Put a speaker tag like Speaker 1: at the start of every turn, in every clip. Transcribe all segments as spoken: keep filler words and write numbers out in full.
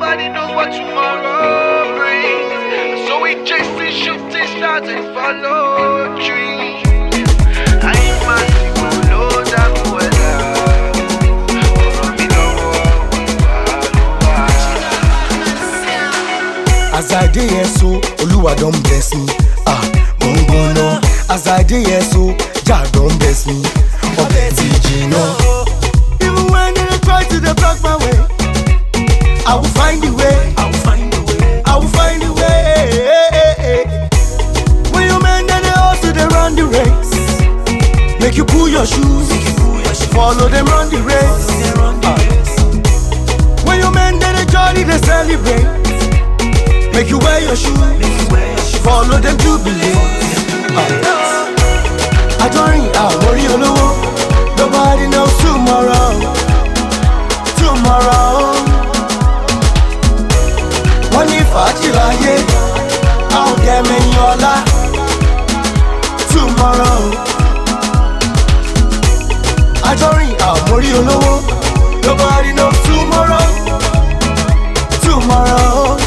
Speaker 1: Nobody knows what tomorrow brings, so we chase the shooting stars and follow dreams. I'm a no damn weather.
Speaker 2: As I dey here so, Oluwa don bless me. Ah, Mongono. As I dey here so, Jah don bless me. Obeti Jino. Even when they try to dey block my way, I will find the way. I will find the way. I will find the way. When you men then they also they run the race, make you pull your shoes, follow them run the race. Ah. When you men then they jolly they celebrate, make you wear your shoes, follow them jubilate. I don't ring out, worry on the wall. Nobody knows tomorrow. Tomorrow. One if I chill here, I'll get me your life. Tomorrow. I don't ring out, worry on the wall. Nobody knows tomorrow. Tomorrow.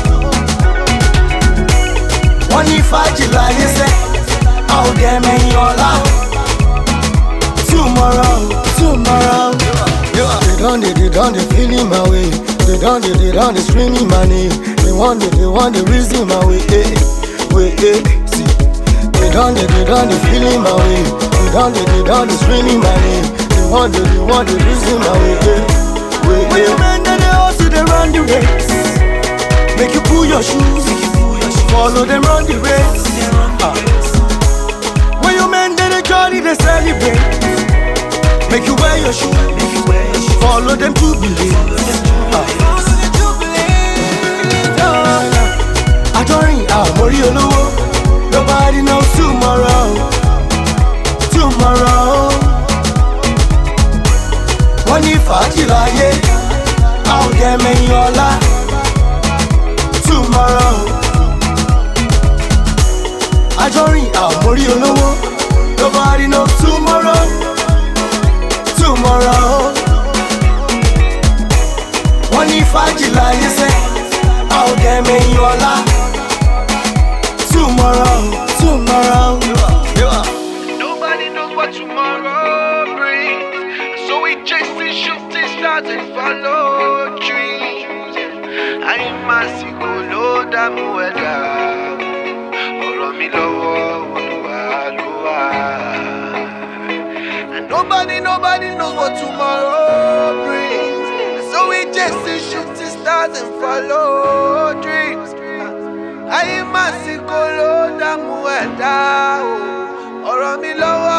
Speaker 2: One if I chill here, I'll get me your life. Tomorrow, tomorrow. They done, they, they done, they feeling my way. They done, they, they done, they screaming my name. They want, they, they want, they reason my way. Hey, wait, hey, see. They done, they, they done, they feeling my way. They done, they, they done, they screaming my name. They want, they, they want, they reason my way. Hey, wait, hey. When you men then they also they run the race, make you pull your shoes, follow them run the race. Ah. When you men then they jolly they celebrate, make you wear your shoes, follow them to believe. Uh. I don't ring out, worry on the wall. Nobody knows tomorrow. Tomorrow. One if I chill here, I'll get me your life. Tomorrow. I don't ring out, worry on the wall. Nobody knows tomorrow. Tomorrow. One if I chill here, say I'll get me your life. Tomorrow, tomorrow.
Speaker 1: Nobody knows what tomorrow brings, so we chase the shooting stars and follow dreams. I'm a single damn weather. Oro mi lowo, Oluwa, Oluwa. And nobody, nobody knows what tomorrow brings, so we chase the shooting stars and follow dreams. I'm a single damn weather. Oro mi lowo.